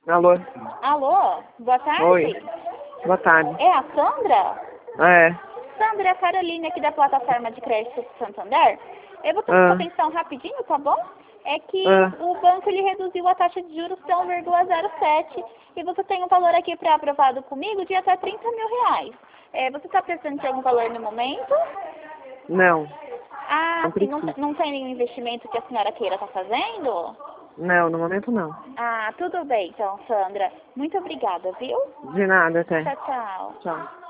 Alô? Alô, boa tarde. Oi. Boa tarde. É a Sandra? É. Sandra, é a Caroline aqui da plataforma de crédito Santander. Eu vou tomar sua atenção rapidinho, tá bom? É que o banco ele reduziu a taxa de juros para 1,07 e você tem um valor aqui pré-aprovado comigo de até 30 mil reais. Você está precisando de algum valor no momento? Não. Ah, Não sim, preciso. não tem nenhum investimento que a senhora queira estar fazendo? Não, no momento não. Ah, tudo bem então, Sandra. Muito obrigada, viu? De nada, até. Tchau, tchau. Tchau.